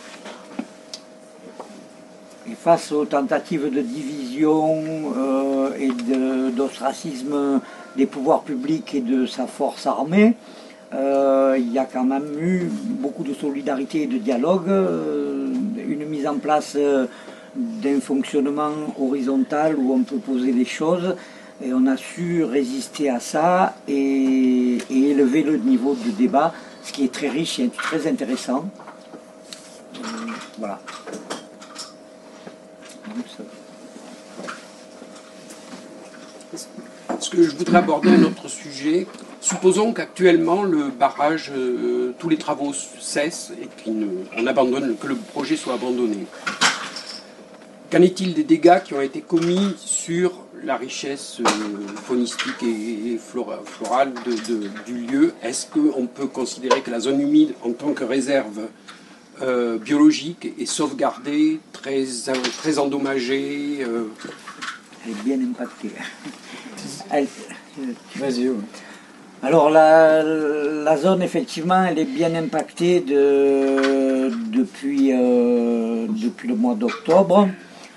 [SPEAKER 3] Et face aux tentatives de division euh, et d'ostracisme des pouvoirs publics et de sa force armée, euh, il y a quand même eu beaucoup de solidarité et de dialogue, euh, une mise en place euh, d'un fonctionnement horizontal où on peut poser des choses, et on a su résister à ça et, et élever le niveau de débat, ce qui est très riche et très intéressant. Euh, voilà.
[SPEAKER 7] Est-ce que je voudrais aborder un autre sujet? Supposons qu'actuellement le barrage, euh, tous les travaux cessent et qu'on abandonne, que le projet soit abandonné. Qu'en est-il des dégâts qui ont été commis sur la richesse euh, faunistique et, et flora, florale de, de, du lieu? Est-ce qu'on peut considérer que la zone humide, en tant que réserve euh, biologique, est sauvegardée, très, très endommagée euh...
[SPEAKER 3] Elle est bien impactée. Elle...
[SPEAKER 2] Vas-y. Ouais.
[SPEAKER 3] Alors la, la zone, effectivement, elle est bien impactée de, depuis, euh, depuis le mois d'octobre.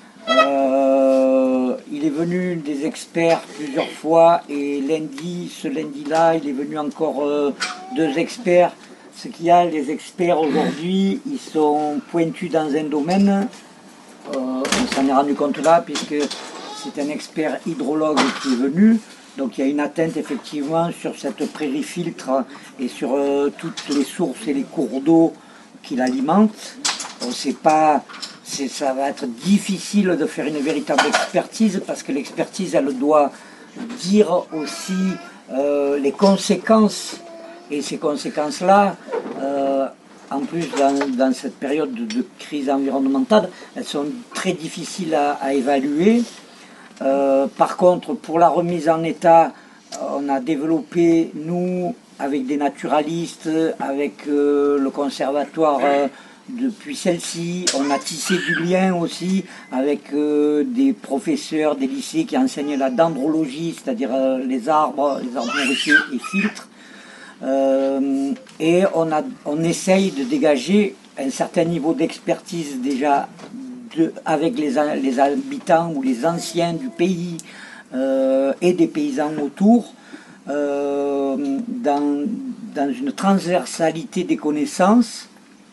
[SPEAKER 3] Euh, il est venu des experts plusieurs fois et lundi, ce lundi-là, il est venu encore euh, deux experts. Ce qu'il y a, les experts aujourd'hui, ils sont pointus dans un domaine. Euh, on s'en est rendu compte là, puisque c'est un expert hydrologue qui est venu. Donc il y a une atteinte effectivement sur cette prairie filtre et sur euh, toutes les sources et les cours d'eau qui l'alimentent. On sait pas, ça va être difficile de faire une véritable expertise parce que l'expertise, elle doit dire aussi euh, les conséquences. Et ces conséquences-là, euh, en plus dans, dans cette période de, de crise environnementale, elles sont très difficiles à, à évaluer. Euh, par contre, pour la remise en état, on a développé, nous, avec des naturalistes, avec euh, le conservatoire euh, depuis celle-ci, on a tissé du lien aussi avec euh, des professeurs des lycées qui enseignent la dendrologie, c'est-à-dire euh, les arbres, les arbres nourriciers et filtres. Euh, et on, a, on essaye de dégager un certain niveau d'expertise déjà de, avec les, les habitants ou les anciens du pays euh, et des paysans autour euh, dans, dans une transversalité des connaissances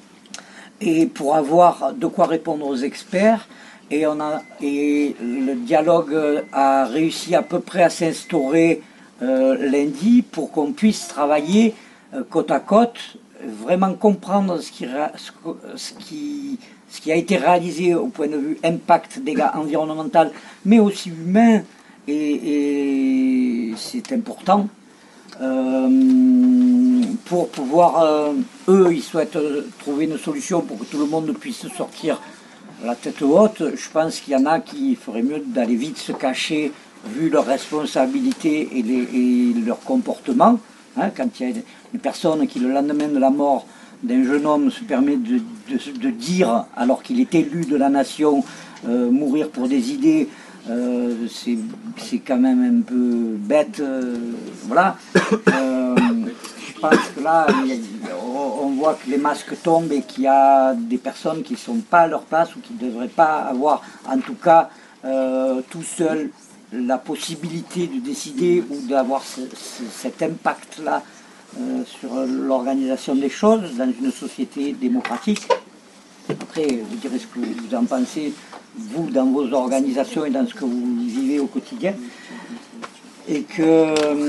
[SPEAKER 3] et pour avoir de quoi répondre aux experts. Et, on a, et le dialogue a réussi à peu près à s'instaurer Euh, lundi pour qu'on puisse travailler euh, côte à côte, vraiment comprendre ce qui, ce, qui, ce qui a été réalisé au point de vue impact, dégâts environnementaux, mais aussi humains, et, et c'est important, euh, pour pouvoir, euh, eux, ils souhaitent trouver une solution pour que tout le monde puisse sortir la tête haute. Je pense qu'il y en a qui feraient mieux d'aller vite se cacher vu leurs responsabilités et, les, et leur comportement, hein, quand il y a une personne qui, le lendemain de la mort d'un jeune homme, se permet de, de, de dire, alors qu'il est élu de la nation, euh, mourir pour des idées, euh, c'est quand même un peu bête. Euh, voilà. Euh, je pense que là, on voit que les masques tombent et qu'il y a des personnes qui ne sont pas à leur place ou qui ne devraient pas avoir, en tout cas, euh, tout seul, la possibilité de décider ou d'avoir ce, ce, cet impact-là euh, sur l'organisation des choses dans une société démocratique. Après, vous direz ce que vous en pensez, vous, dans vos organisations et dans ce que vous vivez au quotidien. Et que,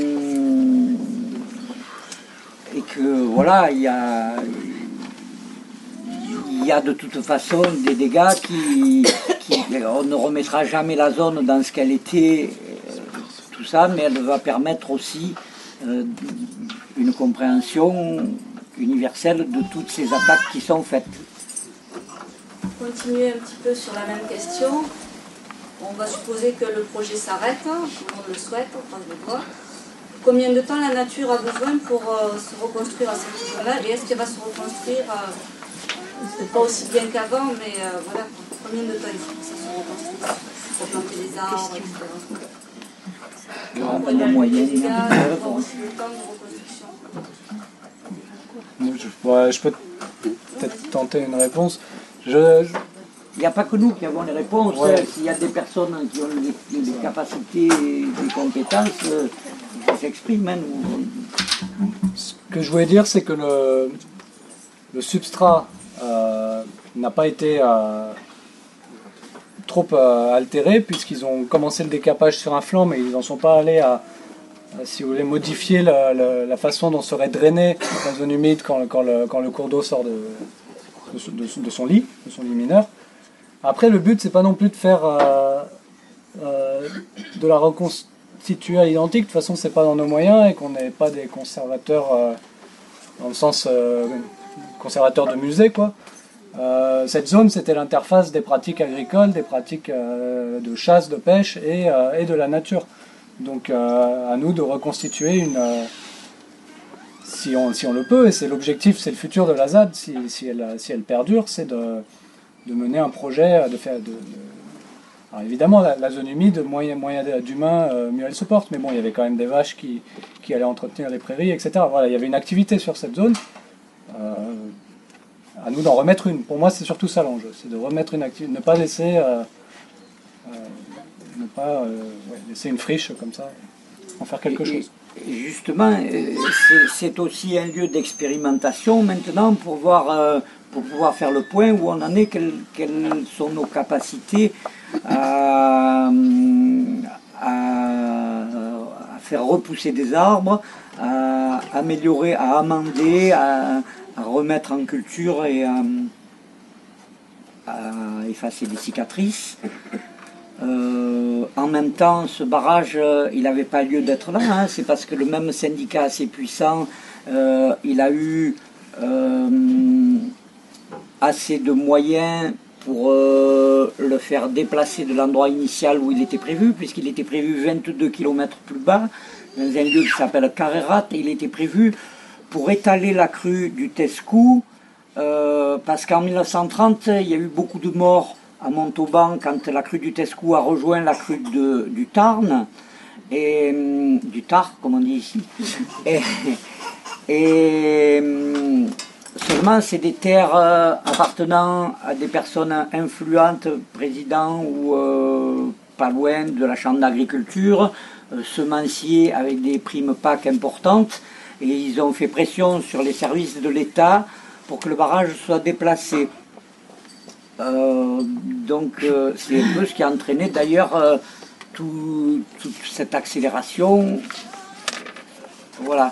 [SPEAKER 3] et que voilà, il y a, il y a de toute façon des dégâts qui, qui... On ne remettra jamais la zone dans ce qu'elle était, tout ça, mais elle va permettre aussi euh, une compréhension universelle de toutes ces attaques qui sont faites.
[SPEAKER 8] Continuer un petit peu sur la même question. On va supposer que le projet s'arrête, tout le monde le souhaite, on croise les doigts. Combien de temps la nature a besoin pour euh, se reconstruire à cette zone-là, et est-ce qu'elle va se reconstruire euh, pas aussi bien qu'avant, mais euh, voilà, combien de temps il faut que ça se reconstruise pour planter les arbres, et cetera.
[SPEAKER 3] Il n'y aura pas de moyens, il y
[SPEAKER 8] a aussi le temps de reconstruction.
[SPEAKER 2] Je, ouais, je peux peut-être tenter une réponse. Je, je...
[SPEAKER 3] Il n'y a pas que nous qui avons les réponses.
[SPEAKER 2] Ouais.
[SPEAKER 3] S'il y a des personnes qui ont des, des capacités et des compétences, euh, ils s'expriment. Hein,
[SPEAKER 2] Ce que je voulais dire, c'est que le, le substrat euh, n'a pas été euh, trop euh, altéré, puisqu'ils ont commencé le décapage sur un flanc, mais ils n'en sont pas allés à, à, si vous voulez, modifier la, la, la façon dont serait drainée la zone humide quand, quand, le, quand le cours d'eau sort de... De, de, de son lit, de son lit mineur. Après, le but, c'est pas non plus de faire euh, euh, de la reconstituer à l'identique. De toute façon, c'est pas dans nos moyens et qu'on n'est pas des conservateurs euh, dans le sens euh, conservateur de musée, quoi. Euh, cette zone, c'était l'interface des pratiques agricoles, des pratiques euh, de chasse, de pêche et, euh, et de la nature. Donc, euh, à nous de reconstituer une... Euh, Si on, si on le peut, et c'est l'objectif, c'est le futur de la Z A D, si, si, elle, si elle perdure, c'est de, de mener un projet, de faire... De, de... Alors évidemment, la, la zone humide, moins, moins d'humains, euh, mieux elle se porte, mais bon, il y avait quand même des vaches qui, qui allaient entretenir les prairies, et cetera. Voilà, il y avait une activité sur cette zone. Euh, à nous d'en remettre une. Pour moi, c'est surtout ça l'enjeu, c'est de remettre une activité, ne pas laisser, euh, euh, ne pas euh, ouais, laisser une friche comme ça, en faire quelque
[SPEAKER 3] et,
[SPEAKER 2] chose.
[SPEAKER 3] Et justement, c'est aussi un lieu d'expérimentation maintenant pour, voir, euh, pour pouvoir faire le point où on en est, quelles, quelles sont nos capacités à, à, à faire repousser des arbres, à améliorer, à amender, à, à remettre en culture et à, à effacer des cicatrices. Euh, en même temps, ce barrage, euh, il n'avait pas lieu d'être là, hein, c'est parce que le même syndicat assez puissant, euh, il a eu euh, assez de moyens pour euh, le faire déplacer de l'endroit initial où il était prévu, puisqu'il était prévu vingt-deux kilomètres plus bas, dans un lieu qui s'appelle Carrerat, et il était prévu pour étaler la crue du Tescou, euh, parce qu'en mille neuf cent trente, il y a eu beaucoup de morts à Montauban quand la crue du Tescou a rejoint la crue de, du Tarn, et, du Tar, comme on dit ici. Et, et seulement c'est des terres euh, appartenant à des personnes influentes, présidents ou euh, pas loin de la chambre d'agriculture, euh, semenciers avec des primes P A C importantes, et ils ont fait pression sur les services de l'État pour que le barrage soit déplacé. Euh, donc euh, c'est un peu ce qui a entraîné d'ailleurs euh, tout, toute cette accélération. Voilà.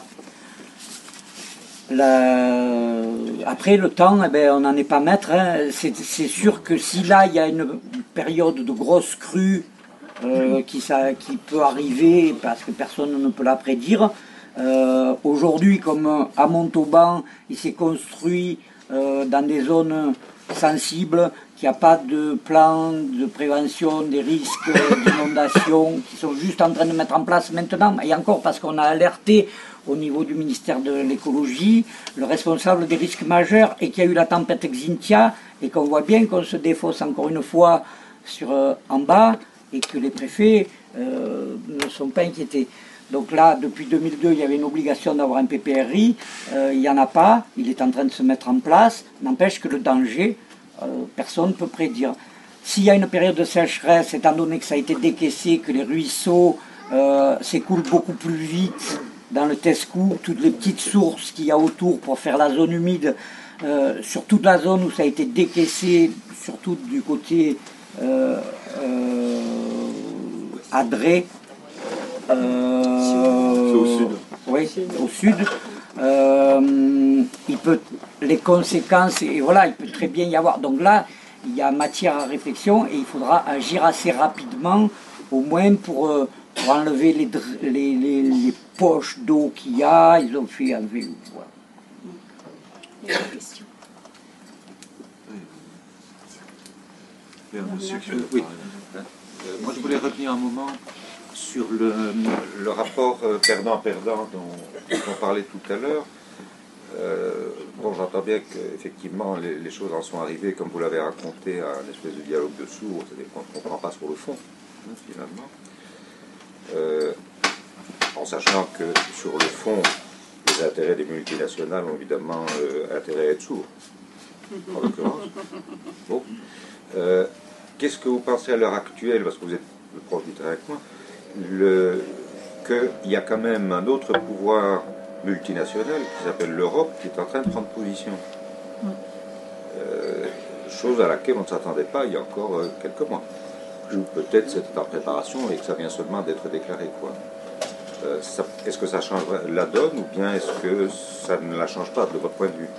[SPEAKER 3] La... Après le temps, eh ben, on n'en est pas maître. Hein. C'est sûr que si là il y a une période de grosse crue euh, qui, ça, qui peut arriver parce que personne ne peut la prédire, euh, aujourd'hui comme à Montauban, il s'est construit euh, dans des zones sensibles, qu'il n'y a pas de plan de prévention des risques d'inondation qui sont juste en train de mettre en place maintenant, et encore parce qu'on a alerté au niveau du ministère de l'écologie le responsable des risques majeurs, et qu'il y a eu la tempête Xynthia et qu'on voit bien qu'on se défausse encore une fois sur, euh, en bas, et que les préfets euh, ne sont pas inquiétés. Donc là, depuis deux mille deux, il y avait une obligation d'avoir un P P R I, euh, il n'y en a pas, il est en train de se mettre en place, n'empêche que le danger, euh, personne ne peut prédire. S'il y a une période de sécheresse, étant donné que ça a été décaissé, que les ruisseaux euh, s'écoulent beaucoup plus vite dans le Tescou, toutes les petites sources qu'il y a autour pour faire la zone humide, euh, sur toute la zone où ça a été décaissé, surtout du côté euh, euh, Adré, euh,
[SPEAKER 5] au sud.
[SPEAKER 3] Oui, au sud. Euh, il peut, les conséquences, et voilà, il peut très bien y avoir. Donc là, il y a matière à réflexion et il faudra agir assez rapidement, au moins pour, euh, pour enlever les, les, les, les poches d'eau qu'il y a. Ils ont fait enlever. Voilà.
[SPEAKER 6] Il y a des questions.
[SPEAKER 5] Oui, monsieur, oui. Euh, moi, je voulais revenir un moment sur le, le rapport perdant-perdant dont, dont on parlait tout à l'heure. Euh, bon, j'entends bien qu'effectivement les, les choses en sont arrivées, comme vous l'avez raconté, à une espèce de dialogue de sourds, c'est-à-dire qu'on ne comprend pas sur le fond, hein, finalement. Euh, en sachant que sur le fond, les intérêts des multinationales ont évidemment euh, intérêt à être sourds, en l'occurrence. Bon. Euh, Qu'est-ce que vous pensez à l'heure actuelle, parce que vous êtes plus proche du terrain que moi, qu'il y a quand même un autre pouvoir multinational qui s'appelle l'Europe qui est en train de prendre position. Euh, chose à laquelle on ne s'attendait pas il y a encore euh, quelques mois. Peut-être c'était en préparation et que ça vient seulement d'être déclaré, quoi. Euh, est-ce que ça change la donne ou bien est-ce que ça ne la change pas de votre point de vue?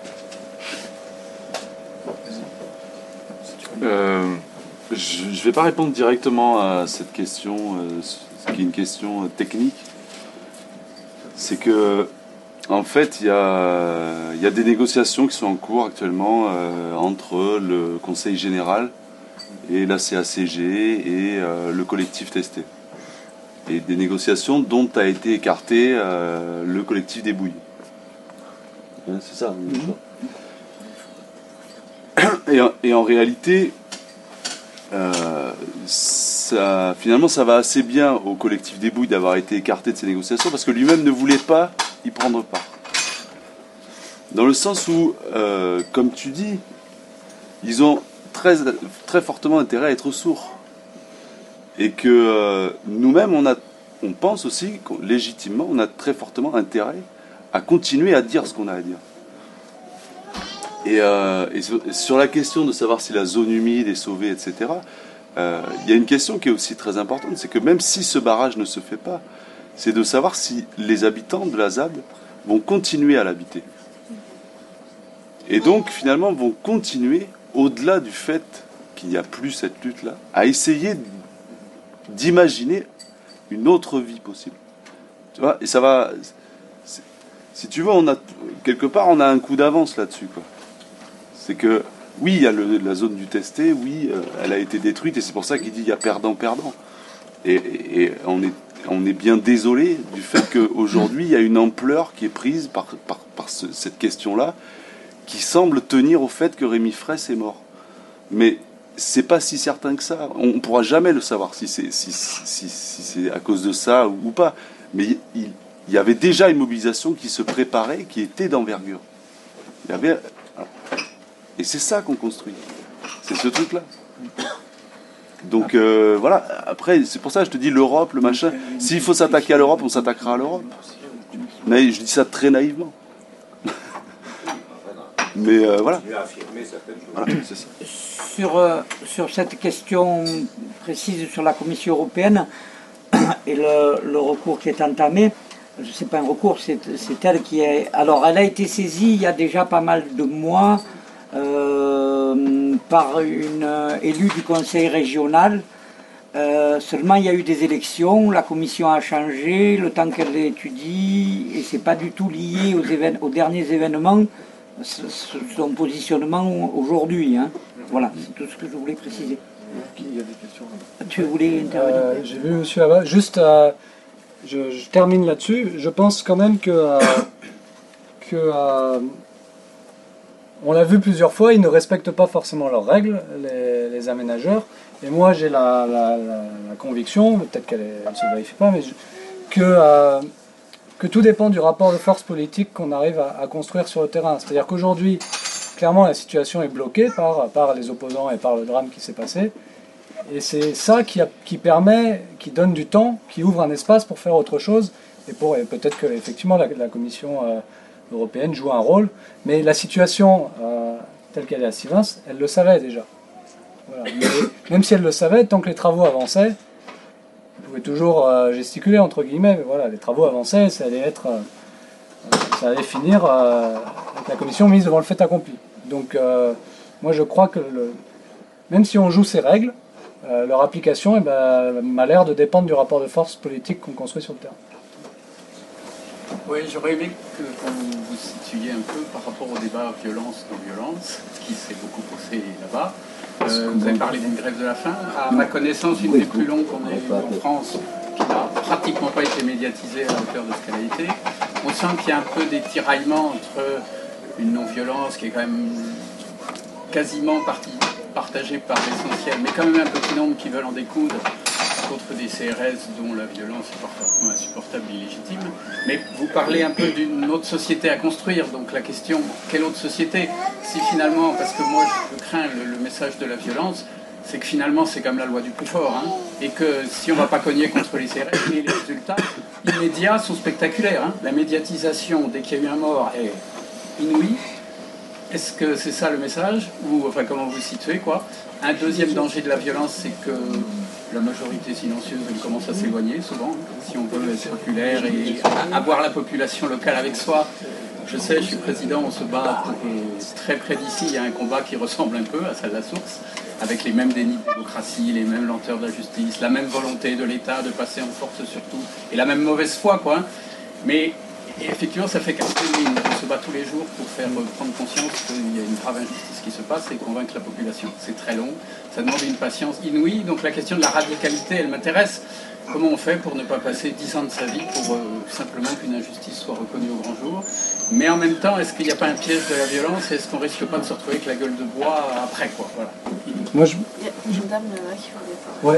[SPEAKER 4] euh, Je ne vais pas répondre directement à cette question, euh, qui est une question euh, technique. C'est que, en fait, il y a, y a des négociations qui sont en cours actuellement euh, entre le Conseil général et la C A C G et euh, le collectif testé. Et des négociations dont a été écarté euh, le collectif des Bouilles. Hein, c'est ça. Mm-hmm. Et, en, et en réalité, euh, ça, finalement, ça va assez bien au collectif des Bouilles d'avoir été écarté de ces négociations parce que lui-même ne voulait pas y prendre part. Dans le sens où, euh, comme tu dis, ils ont très, très fortement intérêt à être sourds. Et que euh, nous-mêmes, on, a, on pense aussi, légitimement, on a très fortement intérêt à continuer à dire ce qu'on a à dire. Et, euh, et, sur, et sur la question de savoir si la zone humide est sauvée, et cetera, euh, il y a une question qui est aussi très importante, c'est que même si ce barrage ne se fait pas, c'est de savoir si les habitants de la Z A B vont continuer à l'habiter. Et donc, finalement, vont continuer, au-delà du fait qu'il n'y a plus cette lutte-là, à essayer d'imaginer une autre vie possible. Tu vois, et ça va... Si tu veux, on a, quelque part, on a un coup d'avance là-dessus, quoi. C'est que, oui, il y a le, la zone du testé, oui, euh, elle a été détruite, et c'est pour ça qu'il dit il y a perdant-perdant. Et, et, et on est, on est bien désolé du fait qu'aujourd'hui, il y a une ampleur qui est prise par, par, par ce, cette question-là, qui semble tenir au fait que Rémi Fraisse est mort. Mais c'est pas si certain que ça. On ne pourra jamais le savoir si c'est si, si, si c'est à cause de ça ou, ou pas. Mais il, il, il y avait déjà une mobilisation qui se préparait, qui était d'envergure. Il y avait... Et c'est ça qu'on construit. C'est ce truc-là. Donc euh, voilà, après, c'est pour ça que je te dis l'Europe, le machin. S'il faut s'attaquer à l'Europe, on s'attaquera à l'Europe. Mais je dis ça très naïvement. Mais euh, voilà. Voilà, c'est ça.
[SPEAKER 3] Sur, euh, sur cette question précise sur la Commission européenne et le, le recours qui est entamé, je sais pas un recours, c'est, c'est elle qui est... Alors, elle a été saisie il y a déjà pas mal de mois euh, par une euh, élue du conseil régional. Euh, seulement, il y a eu des élections, la commission a changé, le temps qu'elle l'étudie, et c'est pas du tout lié aux, évén- aux derniers événements. Son positionnement aujourd'hui. Hein. Voilà, c'est tout ce que je voulais préciser.
[SPEAKER 2] Il y a des questions.
[SPEAKER 3] Tu voulais intervenir
[SPEAKER 2] euh, J'ai vu monsieur là-bas. Juste, euh, je, je termine là-dessus. Je pense quand même que, euh, que euh, on l'a vu plusieurs fois, ils ne respectent pas forcément leurs règles, les, les aménageurs. Et moi, j'ai la, la, la, la conviction, peut-être qu'elle ne se vérifie pas, mais je, que, euh, que tout dépend du rapport de force politique qu'on arrive à, à construire sur le terrain. C'est-à-dire qu'aujourd'hui, clairement, la situation est bloquée par, par les opposants et par le drame qui s'est passé. Et c'est ça qui, a, qui permet, qui donne du temps, qui ouvre un espace pour faire autre chose. Et, pour, et peut-être que effectivement la, la Commission euh, européenne joue un rôle. Mais la situation euh, telle qu'elle est à Sivins, elle le savait déjà. Voilà. Mais, même si elle le savait, tant que les travaux avançaient, vous pouvez toujours euh, gesticuler entre guillemets, mais voilà, les travaux avançaient, ça allait être, euh, ça allait finir euh, avec la Commission mise devant le fait accompli. Donc, euh, moi, je crois que le, même si on joue ces règles, euh, leur application eh ben, m'a l'air de dépendre du rapport de force politique qu'on construit sur le terrain.
[SPEAKER 7] Oui, j'aurais aimé que, qu'on vous situiez un peu par rapport au débat violence-non-violence, qui s'est beaucoup posé là-bas. Euh, vous avez parlé d'une grève de la faim. À ma connaissance, une des plus longues qu'on ait eues en France, qui n'a pratiquement pas été médiatisée à la hauteur de ce qu'elle a été. On sent qu'il y a un peu des tiraillements entre une non-violence qui est quand même quasiment partie, partagée par l'essentiel, mais quand même un petit nombre qui veulent en découdre contre des C R S dont la violence est parfaitement insupportable et illégitime. Mais vous parlez un peu d'une autre société à construire, donc la question, quelle autre société? Si finalement, parce que moi je crains le, le message de la violence, c'est que finalement c'est comme la loi du plus fort, hein, et que si on ne va pas cogner contre les C R S, et les résultats immédiats sont spectaculaires. Hein. La médiatisation, dès qu'il y a eu un mort, est inouïe. Est-ce que c'est ça le message? Ou enfin comment vous situez quoi? Un deuxième danger de la violence, c'est que la majorité silencieuse elle commence à s'éloigner souvent, si on veut être populaire et avoir la population locale avec soi. Je sais, je suis président, on se bat pour, euh, très près d'ici, il y a un combat qui ressemble un peu à celle de la source, avec les mêmes dénis de démocratie, les mêmes lenteurs de la justice, la même volonté de l'État de passer en force sur tout, et la même mauvaise foi, quoi. Mais et effectivement, ça fait qu'un peu, on se bat tous les jours pour faire prendre conscience qu'il y a une grave injustice qui se passe et convaincre la population. C'est très long, ça demande une patience inouïe, donc la question de la radicalité, elle m'intéresse. Comment on fait pour ne pas passer dix ans de sa vie pour euh, simplement qu'une injustice soit reconnue au grand jour? Mais en même temps, est-ce qu'il n'y a pas un piège de la violence? Est-ce qu'on risque pas de se retrouver avec la gueule de bois après, quoi? Voilà.
[SPEAKER 2] Moi, je...
[SPEAKER 9] Il y a une dame là qui voulait
[SPEAKER 2] Ouais.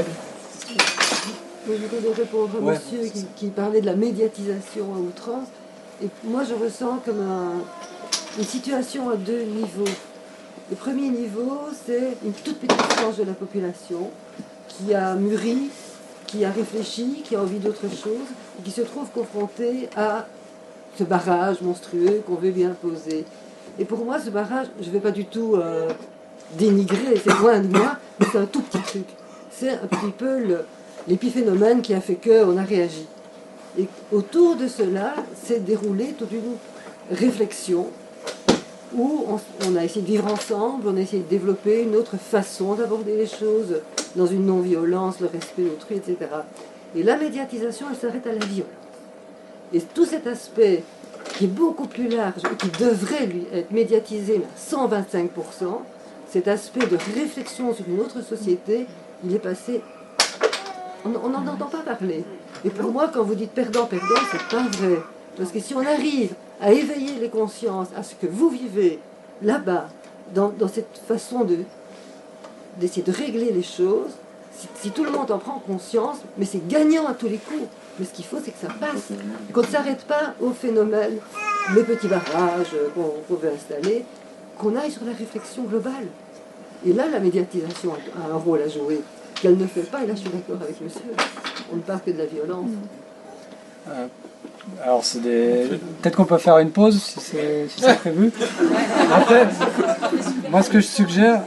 [SPEAKER 10] Je voudrais répondre à
[SPEAKER 2] Ouais.
[SPEAKER 10] monsieur qui, qui parlait de la médiatisation à outrance. Et moi, je ressens comme un- une situation à deux niveaux. Le premier niveau, c'est une toute petite frange de la population qui a mûri, qui a réfléchi, qui a envie d'autre chose, et qui se trouve confrontée à ce barrage monstrueux qu'on veut lui imposer. Et pour moi, ce barrage, je ne vais pas du tout euh, dénigrer, c'est loin de moi, mais c'est un tout petit truc. C'est un petit peu le- l'épiphénomène qui a fait qu'on a réagi. Et autour de cela s'est déroulée toute une réflexion où on, on a essayé de vivre ensemble, on a essayé de développer une autre façon d'aborder les choses dans une non-violence, le respect d'autrui, et cetera. Et la médiatisation, elle s'arrête à la violence. Et tout cet aspect qui est beaucoup plus large et qui devrait lui être médiatisé à cent vingt-cinq pour cent, cet aspect de réflexion sur une autre société, il est passé... On n'en entend pas parler. Et pour moi, quand vous dites perdant-perdant, c'est pas vrai. Parce que si on arrive à éveiller les consciences à ce que vous vivez là-bas, dans, dans cette façon de, d'essayer de régler les choses, si, si tout le monde en prend conscience, mais c'est gagnant à tous les coups. Mais ce qu'il faut, c'est que ça passe. Qu'on ne s'arrête pas au phénomène, le petit barrage qu'on, qu'on veut installer, qu'on aille sur la réflexion globale. Et là, la médiatisation a un rôle à jouer. Qu'elle ne fait pas, et là je suis d'accord avec monsieur, on ne parle que de la violence.
[SPEAKER 2] Euh, alors c'est des... Peut-être qu'on peut faire une pause si c'est, si c'est prévu. Après, moi ce que je suggère...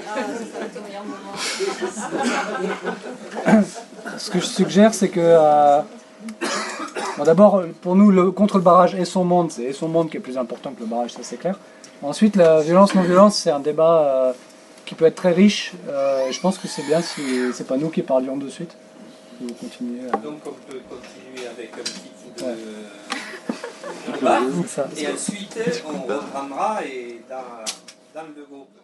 [SPEAKER 2] Ce que je suggère c'est que... Euh... Bon, d'abord, pour nous, le, contre le barrage et son monde, c'est et son monde qui est plus important que le barrage, ça c'est clair. Ensuite, la violence-non-violence, c'est un débat... Euh... qui peut être très riche. Euh, je pense que c'est bien si c'est pas nous qui parlions de suite. Vous continuez. À...
[SPEAKER 1] Donc on peut continuer avec un petit coup de,
[SPEAKER 2] Ouais.
[SPEAKER 1] de bas,
[SPEAKER 2] Ça.
[SPEAKER 1] et ensuite on reprendra et dans, dans le groupe.